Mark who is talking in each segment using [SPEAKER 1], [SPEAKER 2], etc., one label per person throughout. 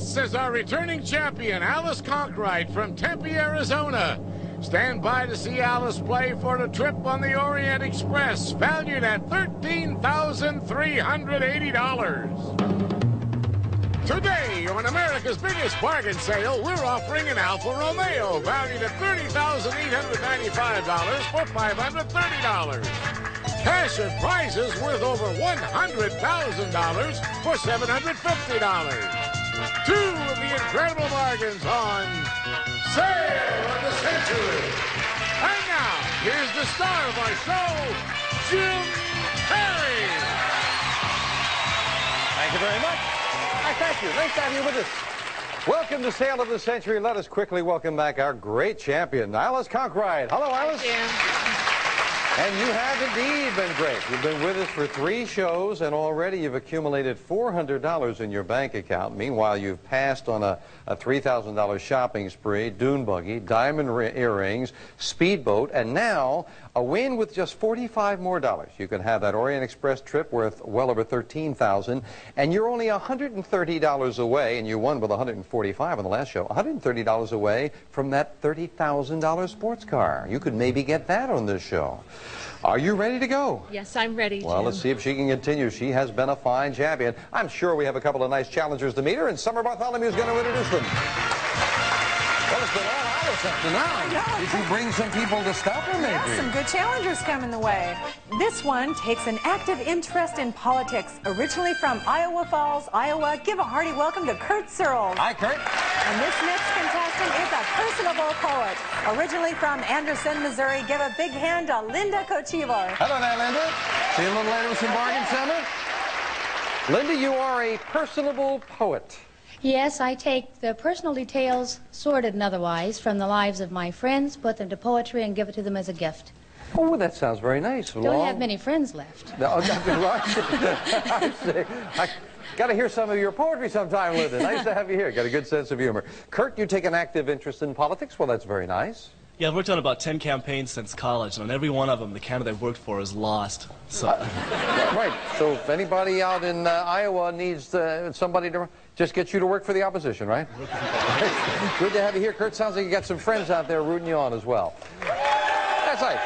[SPEAKER 1] This is our returning champion, Alice Conkright from Tempe, Arizona. Stand by to see Alice play for the trip on the Orient Express, valued at $13,380. Today, on America's biggest bargain sale, we're offering an Alfa Romeo, valued at $30,895 for $530. Cash and prizes worth over $100,000 for $750. Two of the incredible bargains on Sale of the Century. And now, here's the star of our show, Jim Perry.
[SPEAKER 2] Thank you very much. Thank you. Nice to have you with us. Welcome to Sale of the Century. Let us quickly welcome back our great champion, Alice Conkright. Hello, Alice.
[SPEAKER 3] Thank you.
[SPEAKER 2] And you have indeed been great. You've been with us for 3 shows, and already you've accumulated $400 in your bank account. Meanwhile, you've passed on a $3,000 shopping spree, dune buggy, diamond earrings, speedboat, and now a win with just $45 more. You can have that Orient Express trip worth well over $13,000, and you're only $130 away, and you won with $145 on the last show, $130 away from that $30,000 sports car. You could maybe get that on this show. Are you ready to go?
[SPEAKER 3] Yes, I'm ready,
[SPEAKER 2] Well,
[SPEAKER 3] Jim.
[SPEAKER 2] let's see if she can continue. She has been a fine champion. I'm sure we have a couple of nice challengers to meet her, and Summer Bartholomew is going to introduce them. Well, it's been all Alice up to now. Did you bring some people to stop her, maybe?
[SPEAKER 4] Yeah, some good challengers coming the way. This one takes an active interest in politics. Originally from Iowa Falls, Iowa, give a hearty welcome to Kurt Searles.
[SPEAKER 2] Hi, Kurt.
[SPEAKER 4] And this next contestant is a personable poet. Originally from Anderson, Missouri, give a big hand to Linda Kochivar.
[SPEAKER 2] Hello there, Linda. See you a little later with some bargain, Summer. Linda, you are a personable poet.
[SPEAKER 5] Yes, I take the personal details, sordid and otherwise, from the lives of my friends, put them to poetry, and give it to them as a gift.
[SPEAKER 2] Oh, that sounds very nice.
[SPEAKER 5] Don't have many friends left.
[SPEAKER 2] No, that's right. I got to hear some of your poetry sometime, Linda. Nice to have you here. Got a good sense of humor. Kurt, you take an active interest in politics. Well, that's very nice.
[SPEAKER 6] Yeah, I've worked on about 10 campaigns since college, and on every one of them, the candidate I've worked for is lost. So.
[SPEAKER 2] Right. So if anybody out in Iowa needs somebody to just get you to work for the opposition, right? Good to have you here, Kurt. Sounds like you got some friends out there rooting you on as well. That's right.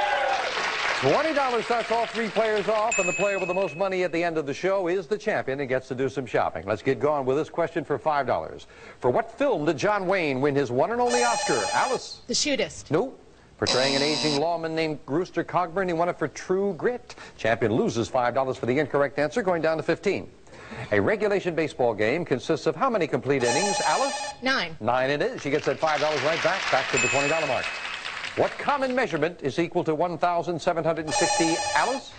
[SPEAKER 2] $20 starts all 3 players off, and the player with the most money at the end of the show is the champion and gets to do some shopping. Let's get going with this question for $5. For what film did John Wayne win his one and only Oscar? Alice?
[SPEAKER 3] The Shootist.
[SPEAKER 2] No. Portraying an aging lawman named Rooster Cogburn, he won it for True Grit. Champion loses $5 for the incorrect answer, going down to 15. A regulation baseball game consists of how many complete innings? Alice?
[SPEAKER 3] 9.
[SPEAKER 2] 9 it is. She gets that $5 right back to the $20 mark. What common measurement is equal to 1,760, Alice?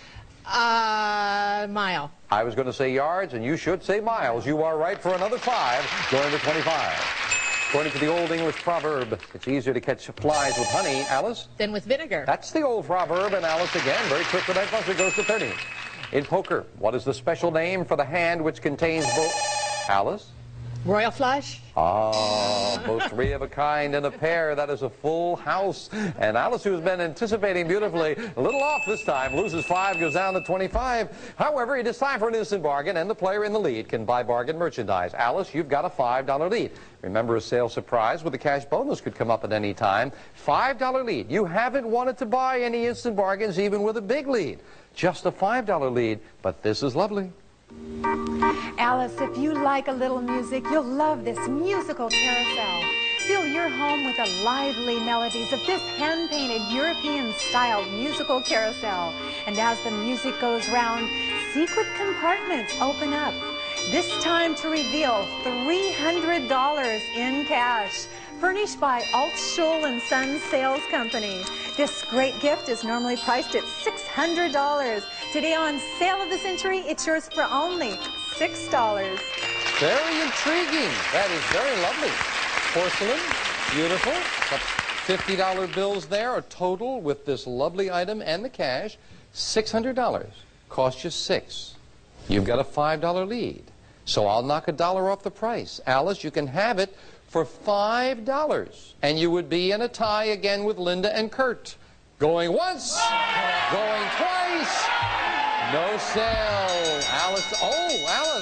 [SPEAKER 3] Mile.
[SPEAKER 2] I was going to say yards, and you should say miles. You are right for another 5, going to 25. According to the old English proverb, it's easier to catch flies with honey, Alice?
[SPEAKER 3] Then with vinegar.
[SPEAKER 2] That's the old proverb, and Alice again, very quick with that buzzer, goes to 30. In poker, what is the special name for the hand which contains both? Alice?
[SPEAKER 3] Royal flush.
[SPEAKER 2] Both 3 of a kind and a pair. That is a full house. And Alice, who's been anticipating beautifully, a little off this time, loses 5, goes down to 25. However, it is time for an instant bargain, and the player in the lead can buy bargain merchandise. Alice, you've got a $5 lead. Remember, a sale surprise with a cash bonus could come up at any time. $5 lead. You haven't wanted to buy any instant bargains, even with a big lead. Just a $5 lead, but this is lovely.
[SPEAKER 4] Alice, if you like a little music, you'll love this musical carousel. Fill your home with the lively melodies of this hand-painted European-styled musical carousel. And as the music goes round, secret compartments open up. This time to reveal $300 in cash, furnished by Alt Schul & Sons Sales Company. This great gift is normally priced at $600. Today on Sale of the Century, it's yours for only $6.
[SPEAKER 2] Very intriguing. That is very lovely. Porcelain, beautiful. Got $50 bills there, a total with this lovely item and the cash. $600. Cost you $6. You've got a $5 lead. So I'll knock $1 off the price. Alice, you can have it for $5. And you would be in a tie again with Linda and Kurt. Going once, going twice. No sale. Alice, oh, Alice,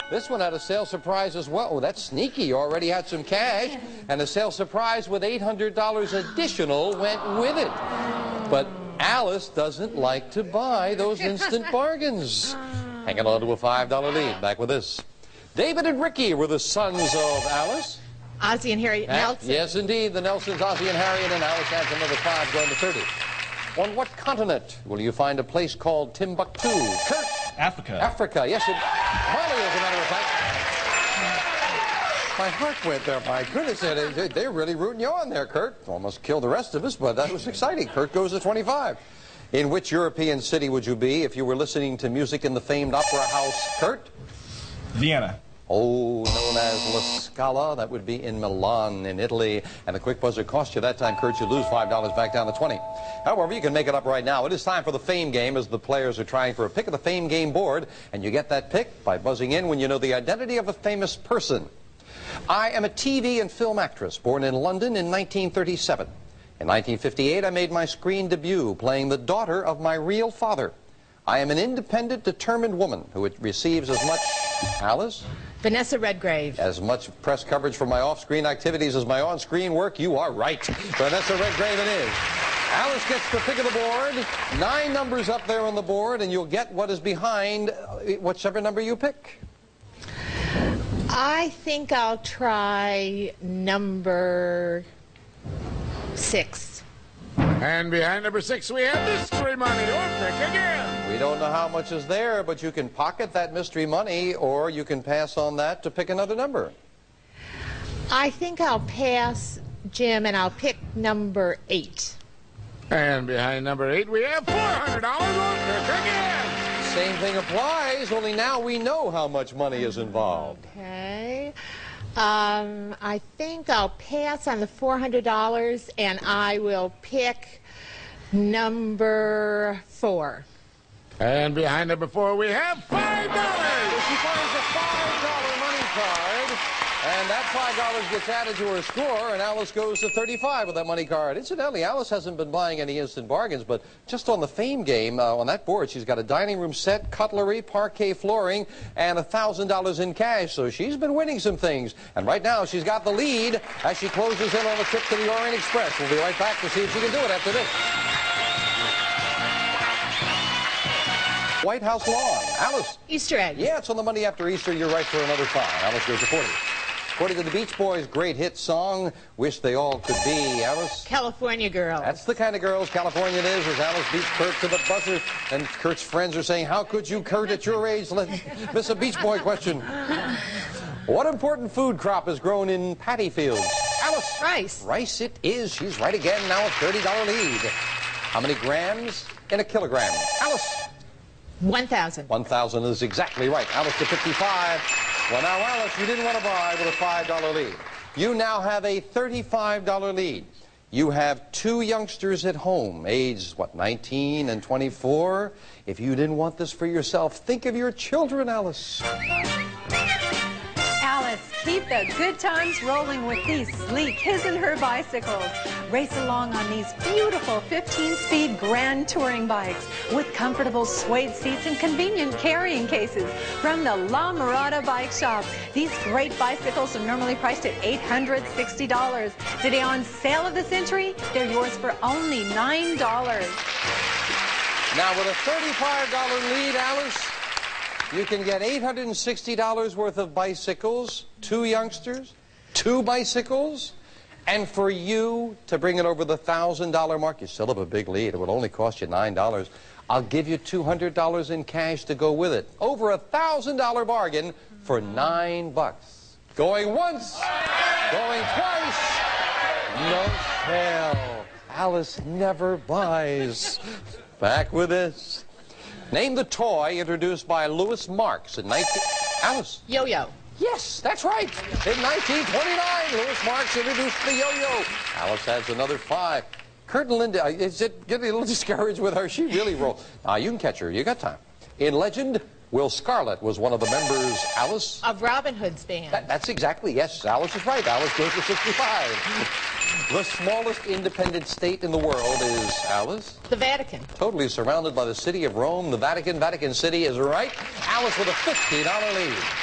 [SPEAKER 2] This one had a sale surprise as well. Oh, that's sneaky. You already had some cash. And a sale surprise with $800 additional went with it. But Alice doesn't like to buy those instant bargains. Hanging on to a $5 lead. Back with this. David and Ricky were the sons of Alice.
[SPEAKER 3] Ozzie and Harriet Nelson.
[SPEAKER 2] Yes, indeed. The Nelsons, Ozzie and Harriet, and Alice adds another 5 going to 30. On what continent will you find a place called Timbuktu? Kurt?
[SPEAKER 6] Africa.
[SPEAKER 2] Africa, yes. Molly, as a matter of fact. My heart went there. My goodness, they're really rooting you on there, Kurt. Almost killed the rest of us, but that was exciting. Kurt goes to 25. In which European city would you be if you were listening to music in the famed opera house, Kurt?
[SPEAKER 6] Vienna.
[SPEAKER 2] Oh, known as La Scala. That would be in Milan, in Italy. And the quick buzzer cost you that time, Kurt. You lose $5 back down to 20. However, you can make it up right now. It is time for the Fame Game as the players are trying for a pick of the Fame Game board. And you get that pick by buzzing in when you know the identity of a famous person. I am a TV and film actress born in London in 1937. In 1958, I made my screen debut playing the daughter of my real father. I am an independent, determined woman who receives as much, Alice?
[SPEAKER 3] Vanessa Redgrave.
[SPEAKER 2] As much press coverage for my off-screen activities as my on-screen work. You are right. Vanessa Redgrave it is. Alice gets the pick of the board. 9 numbers up there on the board, and you'll get what is behind whichever number you pick.
[SPEAKER 3] I think I'll try number 6.
[SPEAKER 1] And behind number 6, we have mystery money. Or pick again.
[SPEAKER 2] We don't know how much is there, but you can pocket that mystery money, or you can pass on that to pick another number.
[SPEAKER 3] I think I'll pass, Jim, and I'll pick number 8.
[SPEAKER 1] And behind number 8, we have $400. Or pick again.
[SPEAKER 2] Same thing applies, only now we know how much money is involved.
[SPEAKER 3] Okay. I think I'll pass on the $400, and I will pick number 4.
[SPEAKER 1] And behind number 4, we have $5.
[SPEAKER 2] She finds a $5 money card, and that $5 gets added to her score, and Alice goes to 35 with that money card. Incidentally, Alice hasn't been buying any instant bargains, but just on the Fame Game, on that board, she's got a dining room set, cutlery, parquet flooring, and $1,000 in cash, so she's been winning some things. And right now, she's got the lead as she closes in on the trip to the Orient Express. We'll be right back to see if she can do it after this. White House lawn. Alice.
[SPEAKER 3] Easter egg.
[SPEAKER 2] Yeah, it's on the Monday after Easter. You're right for another 5. Alice goes to 40. According to the Beach Boys' great hit song, Wish They All Could Be, Alice?
[SPEAKER 3] California Girl.
[SPEAKER 2] That's the kind of girls California is, as Alice beats Kurt to the buzzer. And Kurt's friends are saying, how could you, Kurt, at your age, miss a Beach Boy question? What important food crop is grown in paddy fields? Alice?
[SPEAKER 3] Rice.
[SPEAKER 2] Rice it is. She's right again. Now a $30 lead. How many grams in a kilogram? Alice?
[SPEAKER 3] 1,000.
[SPEAKER 2] 1,000 is exactly right. Alice to 55. Well, now, Alice, you didn't want to buy with a $5 lead. You now have a $35 lead. You have 2 youngsters at home, aged, 19 and 24. If you didn't want this for yourself, think of your children, Alice.
[SPEAKER 4] Alice, keep the good times rolling with these sleek his and her bicycles. Race along on these beautiful 15-speed grand touring bikes with comfortable suede seats and convenient carrying cases from the La Mirada Bike Shop. These great bicycles are normally priced at $860. Today on Sale of the Century, they're yours for only $9.
[SPEAKER 2] Now, with a $35 lead, Alice, you can get $860 worth of bicycles, 2 youngsters, 2 bicycles, and for you to bring it over the $1,000 mark, you still have a big lead. It would only cost you $9. I'll give you $200 in cash to go with it. Over a $1,000 bargain for $9. Going once, going twice, no sale. Alice never buys. Back with this. Name the toy introduced by Louis Marx in Alice.
[SPEAKER 3] Yo-yo.
[SPEAKER 2] Yes, that's right. In 1929, Louis Marx introduced the yo-yo. Alice has another 5. Kurt and Linda, is it getting a little discouraged with her? She really rolled. You can catch her. You got time. In Legend, Will Scarlet was one of the members, Alice?
[SPEAKER 3] Of Robin Hood's band.
[SPEAKER 2] That's exactly, yes. Alice is right. Alice goes to 65. The smallest independent state in the world is, Alice?
[SPEAKER 3] The Vatican.
[SPEAKER 2] Totally surrounded by the city of Rome, the Vatican. Vatican City is right. Alice with a $50 lead.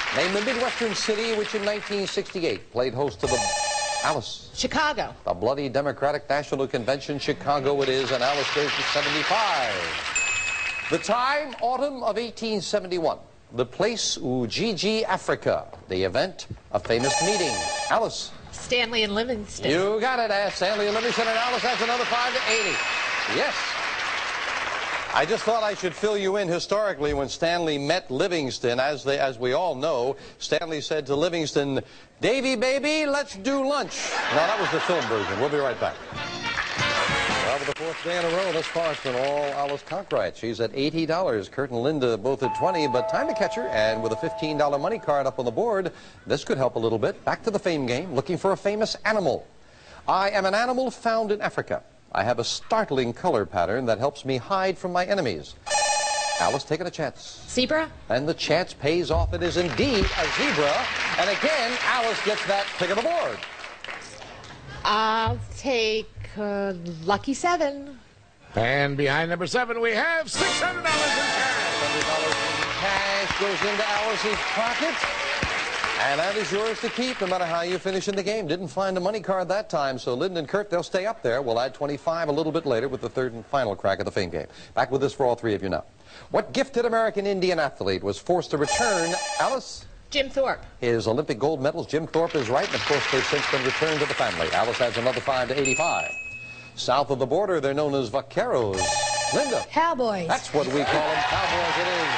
[SPEAKER 2] Name the Midwestern city which in 1968 played host to the... Alice.
[SPEAKER 3] Chicago.
[SPEAKER 2] The bloody Democratic National Convention, Chicago it is, and Alice goes to 75. The time, autumn of 1871. The place, Ujiji, Africa. The event, a famous meeting. Alice.
[SPEAKER 3] Stanley and Livingston.
[SPEAKER 2] You got it, Stanley and Livingston, and Alice, that's another 5 to 80. Yes. I just thought I should fill you in historically when Stanley met Livingston. As we all know, Stanley said to Livingston, "Davy, baby, let's do lunch." Now, that was the film version. We'll be right back. Well, for the 4th day in a row, thus far, it's been all Alice Conkright. She's at $80. Kurt and Linda both at 20, but time to catch her. And with a $15 money card up on the board, this could help a little bit. Back to the fame game, looking for a famous animal. I am an animal found in Africa. I have a startling color pattern that helps me hide from my enemies. Alice, taking a chance.
[SPEAKER 3] Zebra.
[SPEAKER 2] And the chance pays off. It is indeed a zebra. And again, Alice gets that pick of the board.
[SPEAKER 3] I'll take lucky 7.
[SPEAKER 1] And behind number 7, we have $600 in cash.
[SPEAKER 2] $600 in cash goes into Alice's pocket. And that is yours to keep, no matter how you finish in the game. Didn't find a money card that time, so Linda and Kurt, they'll stay up there. We'll add 25 a little bit later with the 3rd and final crack of the fame game. Back with this for all 3 of you now. What gifted American Indian athlete was forced to return, Alice?
[SPEAKER 3] Jim Thorpe.
[SPEAKER 2] His Olympic gold medals. Jim Thorpe is right, and of course they've since been returned to the family. Alice adds another 5 to 85. South of the border, they're known as vaqueros. Linda?
[SPEAKER 5] Cowboys.
[SPEAKER 2] That's what we call them, cowboys it is.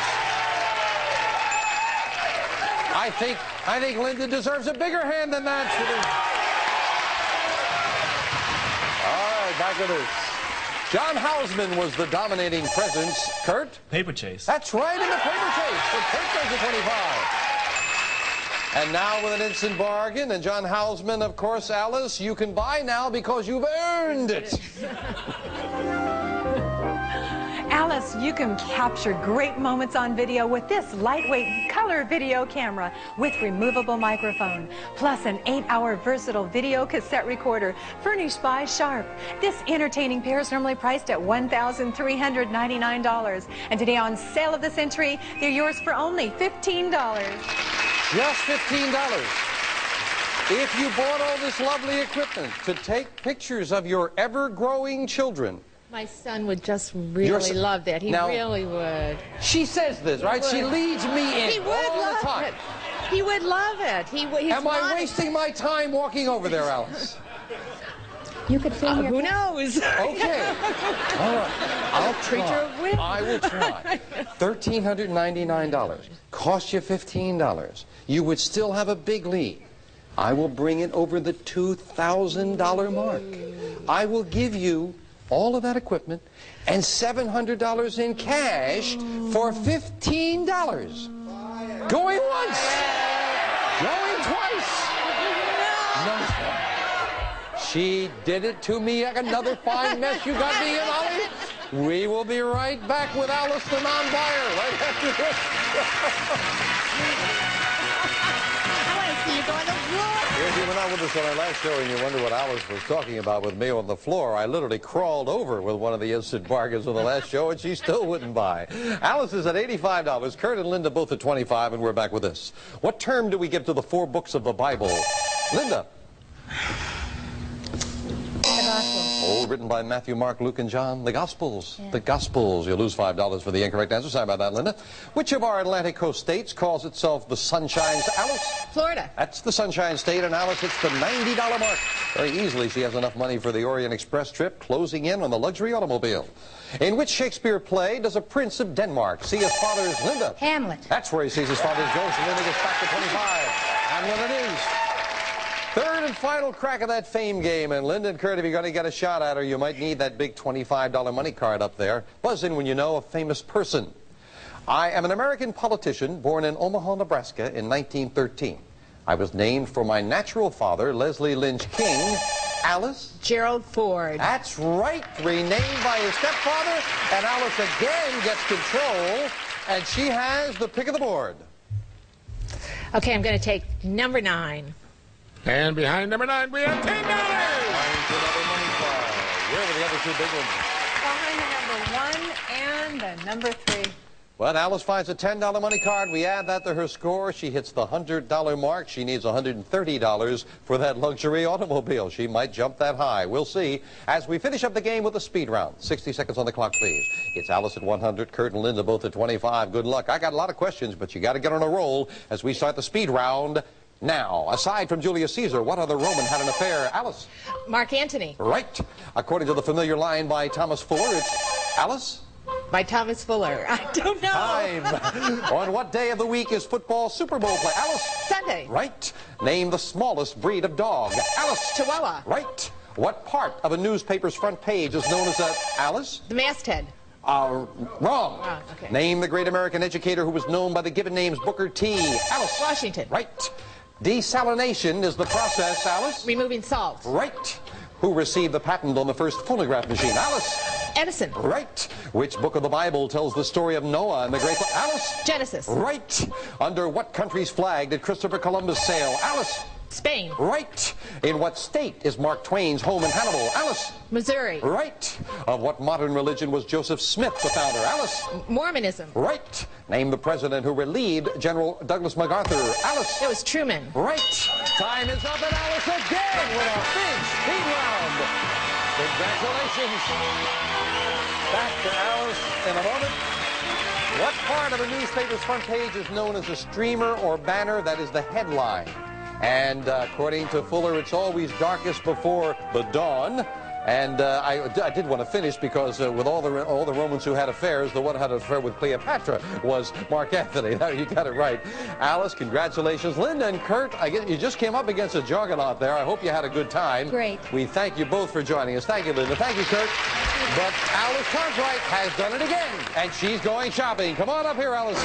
[SPEAKER 2] I think Linda deserves a bigger hand than that. All right, back with this. John Houseman was the dominating presence. Kurt?
[SPEAKER 6] Paper chase.
[SPEAKER 2] That's right, in the paper chase. So Kurt goes to 25. And now with an instant bargain, and John Houseman, of course, Alice, you can buy now because you've earned it.
[SPEAKER 4] Alice, you can capture great moments on video with this lightweight color video camera with removable microphone, plus an 8-hour versatile video cassette recorder furnished by Sharp. This entertaining pair is normally priced at $1,399. And today on Sale of the Century, they're yours for only $15.
[SPEAKER 2] Just $15. If you bought all this lovely equipment to take pictures of your ever-growing children,
[SPEAKER 3] My son would just really love that. He really would.
[SPEAKER 2] She says this, right? She leads me in
[SPEAKER 3] He would
[SPEAKER 2] all
[SPEAKER 3] love
[SPEAKER 2] the time.
[SPEAKER 3] it. He would love it.
[SPEAKER 2] Am I wasting my time walking over there, Alice?
[SPEAKER 5] You could film your...
[SPEAKER 3] Who knows?
[SPEAKER 2] Okay. All right. I'll
[SPEAKER 3] treat
[SPEAKER 2] try.
[SPEAKER 3] you a whim.
[SPEAKER 2] I will try. $1,399. Cost you $15. You would still have a big lead. I will bring it over the $2,000 mark. I will give you all of that equipment and $700 in cash for $15. Going once. Going twice. No. She did it to me. Another fine mess you got me in, Ollie. We will be right back with Alice the non-buyer right after this.
[SPEAKER 3] I want to see you go on the floor.
[SPEAKER 2] If you were not with us on our last show and you wonder what Alice was talking about with me on the floor, I literally crawled over with one of the instant bargains on the last show and she still wouldn't buy. Alice is at $85. Kurt and Linda both at $25, and we're back with this. What term do we give to the 4 books of the Bible? Linda.
[SPEAKER 5] The Gospels.
[SPEAKER 2] Oh, written by Matthew, Mark, Luke, and John. The Gospels. Yeah. The Gospels. You'll lose $5 for the incorrect answer. Sorry about that, Linda. Which of our Atlantic coast states calls itself the Sunshine State? Alice?
[SPEAKER 3] Florida.
[SPEAKER 2] That's the Sunshine State, and Alice hits the $90 mark. Very easily, she has enough money for the Orient Express trip, closing in on the luxury automobile. In which Shakespeare play does a prince of Denmark see his father's Linda?
[SPEAKER 5] Hamlet.
[SPEAKER 2] That's where he sees his father's ghost, and Linda gets back to 25. Hamlet it is. 3rd and final crack of that fame game, and Linda and Kurt, if you're going to get a shot at her, you might need that big $25 money card up there. Buzz in when you know a famous person. I am an American politician born in Omaha, Nebraska in 1913. I was named for my natural father, Leslie Lynch King. Alice?
[SPEAKER 3] Gerald Ford.
[SPEAKER 2] That's right, renamed by his stepfather, and Alice again gets control, and she has the pick of the board.
[SPEAKER 3] Okay, I'm going to take number 9.
[SPEAKER 1] And behind number 9, we have $10.
[SPEAKER 2] Another money card. Where were the other 2 big ones?
[SPEAKER 4] Behind the number 1 and the number 3.
[SPEAKER 2] Well, Alice finds a $10 money card. We add that to her score. She hits the $100 mark. She needs $130 for that luxury automobile. She might jump that high. We'll see as we finish up the game with a speed round. 60 seconds on the clock, please. It's Alice at 100, Kurt and Linda both at 25. Good luck. I got a lot of questions, but you got to get on a roll as we start the speed round now. Aside from Julius Caesar, what other Roman had an affair? Alice?
[SPEAKER 3] Mark Antony.
[SPEAKER 2] Right. According to the familiar line by Thomas Fuller, it's Alice?
[SPEAKER 3] By Thomas Fuller. I don't know.
[SPEAKER 2] Time. On what day of the week is football Super Bowl play? Alice?
[SPEAKER 3] Sunday.
[SPEAKER 2] Right. Name the smallest breed of dog. Alice?
[SPEAKER 3] Chihuahua.
[SPEAKER 2] Right. What part of a newspaper's front page is known as a... Alice?
[SPEAKER 3] The masthead.
[SPEAKER 2] Wrong.
[SPEAKER 3] Oh, okay.
[SPEAKER 2] Name the great American educator who was known by the given names Booker T. Alice?
[SPEAKER 3] Washington.
[SPEAKER 2] Right. Desalination is the process, Alice?
[SPEAKER 3] Removing salt.
[SPEAKER 2] Right. Who received the patent on the first phonograph machine? Alice?
[SPEAKER 3] Edison.
[SPEAKER 2] Right. Which book of the Bible tells the story of Noah and the great... Alice?
[SPEAKER 3] Genesis.
[SPEAKER 2] Right. Under what country's flag did Christopher Columbus sail? Alice?
[SPEAKER 3] Spain.
[SPEAKER 2] Right. In what state is Mark Twain's home in Hannibal? Alice?
[SPEAKER 3] Missouri.
[SPEAKER 2] Right. Of what modern religion was Joseph Smith the founder? Alice?
[SPEAKER 3] Mormonism.
[SPEAKER 2] Right. Name the president who relieved General Douglas MacArthur? Alice?
[SPEAKER 3] It was Truman.
[SPEAKER 2] Right. Time is up, and Alice again with a big speed round. Congratulations. Back to Alice in a moment. What part of a newspaper's front page is known as a streamer or banner? That is the headline. And according to Fuller, it's always darkest before the dawn. And I did want to finish because with all the Romans who had affairs, the one who had an affair with Cleopatra was Mark Antony. Now, you got it right. Alice, congratulations. Linda and Kurt, I guess you just came up against a juggernaut there. I hope you had a good time.
[SPEAKER 5] Great.
[SPEAKER 2] We thank you both for joining us. Thank you, Linda. Thank you, Kurt. But Alice Cartwright has done it again, and she's going shopping. Come on up here, Alice.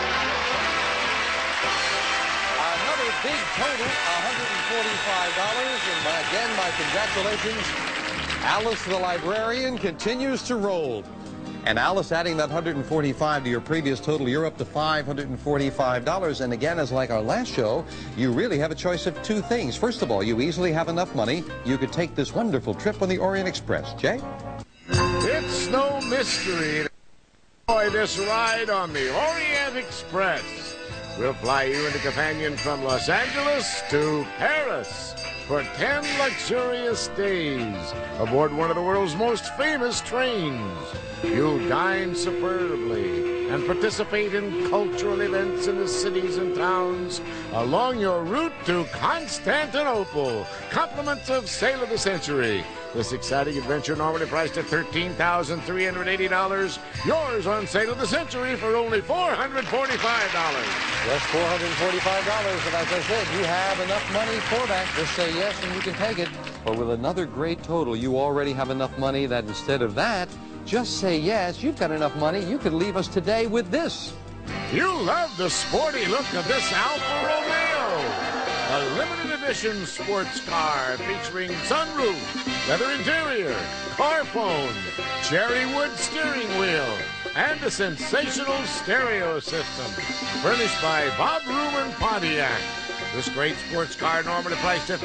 [SPEAKER 2] Another big total, $145. And again, my congratulations. Alice the librarian continues to roll. And Alice, adding that $145 to your previous total, you're up to $545. And again, as like our last show, you really have a choice of two things. First of all, you easily have enough money. You could take this wonderful trip on the Orient Express. Jay?
[SPEAKER 1] It's no mystery to enjoy this ride on the Orient Express. We'll fly you into companion from Los Angeles to Paris for 10 luxurious days aboard one of the world's most famous trains. You'll dine superbly and participate in cultural events in the cities and towns along your route to Constantinople. Compliments of Sail of the Century. This exciting adventure normally priced at $13,380. Yours on Sail of the Century for only $445.
[SPEAKER 2] Just $445. And as I said, you have enough money for that. Just say yes and you can take it. Or with another great total, you already have enough money that instead of that, just say yes. You've got enough money. You could leave us today with this.
[SPEAKER 1] You love the sporty look of this Alfa Romeo. A limited edition sports car featuring sunroof, leather interior, car phone, cherry wood steering wheel, and a sensational stereo system. Furnished by Bob Ruman Pontiac. This great sports car normally priced at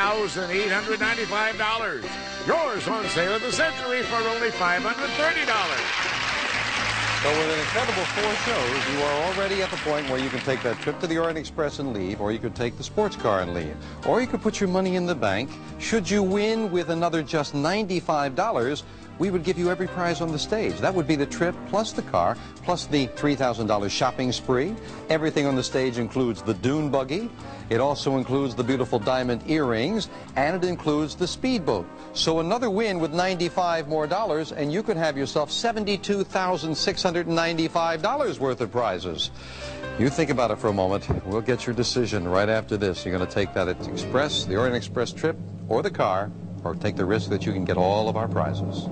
[SPEAKER 1] $30,895. Yours on Sale of the Century for only $530.
[SPEAKER 2] So with an incredible 4 shows, you are already at the point where you can take that trip to the Orient Express and leave, or you could take the sports car and leave. Or you could put your money in the bank. Should you win with another just $95, we would give you every prize on the stage. That would be the trip plus the car, plus the $3,000 shopping spree. Everything on the stage includes the dune buggy. It also includes the beautiful diamond earrings, and it includes the speedboat. So another win with $95 more, and you could have yourself $72,695 worth of prizes. You think about it for a moment. We'll get your decision right after this. You're going to take that Express, the Orient Express trip, or the car, or take the risk that you can get all of our prizes.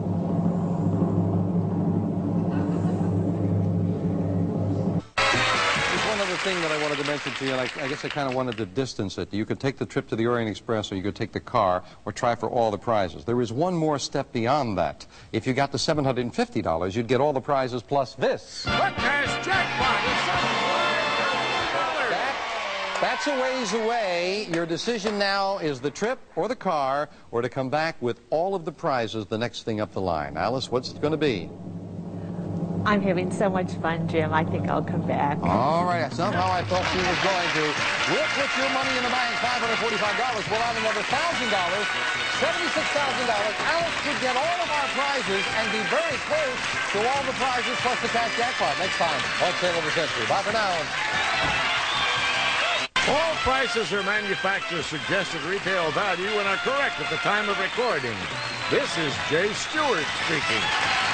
[SPEAKER 2] Thing that I wanted to mention to you, and I guess I kind of wanted to distance it. You could take the trip to the Orient Express, or you could take the car, or try for all the prizes. There is one more step beyond that. If you got to $750, you'd get all the prizes plus this.
[SPEAKER 1] The cash jackpot is $7,000.
[SPEAKER 2] That's a ways away. Your decision now is the trip or the car, or to come back with all of the prizes the next thing up the line. Alice, what's it going to be?
[SPEAKER 3] I'm having so much fun, Jim. I think I'll come back.
[SPEAKER 2] All right. Somehow I thought she was going to. We'll put your money in the bank, $545. We'll add another $1,000, $76,000. Alice could get all of our prizes and be very close to all the prizes plus the cash jackpot next time on Sale of the Century. Bye for now.
[SPEAKER 1] All prices are manufacturer's suggested retail value and are correct at the time of recording. This is Jay Stewart speaking.